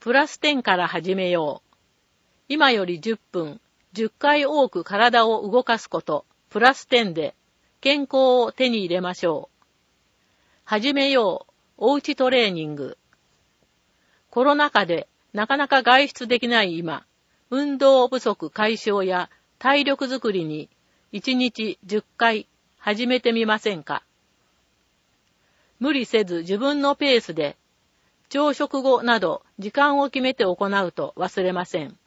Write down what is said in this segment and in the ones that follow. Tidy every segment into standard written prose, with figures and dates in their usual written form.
プラス10から始めよう。今より10分、10回多く体を動かすこと、プラス10で健康を手に入れましょう。始めよう、おうちトレーニング。コロナ禍でなかなか外出できない今、運動不足解消や体力づくりに1日10回始めてみませんか。無理せず自分のペースで、朝食後など時間を決めて行うと忘れません。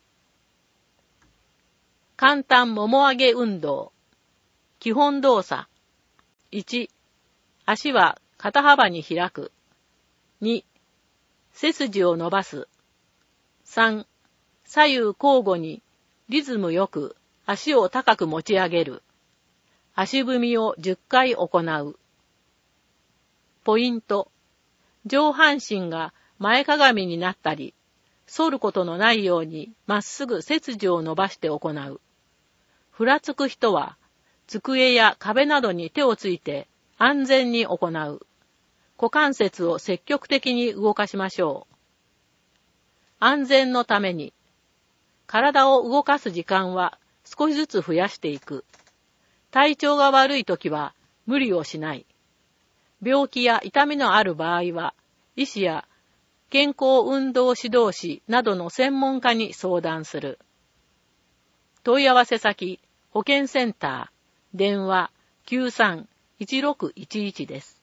簡単もも上げ運動。基本動作。1、足は肩幅に開く。2、背筋を伸ばす。3、左右交互にリズムよく足を高く持ち上げる。足踏みを10回行う。ポイント。上半身が前かがみになったり、反ることのないようにまっすぐ背筋を伸ばして行う。ふらつく人は、机や壁などに手をついて安全に行う。股関節を積極的に動かしましょう。安全のために、体を動かす時間は少しずつ増やしていく。体調が悪いときは無理をしない。病気や痛みのある場合は、医師や健康運動指導士などの専門家に相談する。問い合わせ先、保健センター、電話 93-1611 です。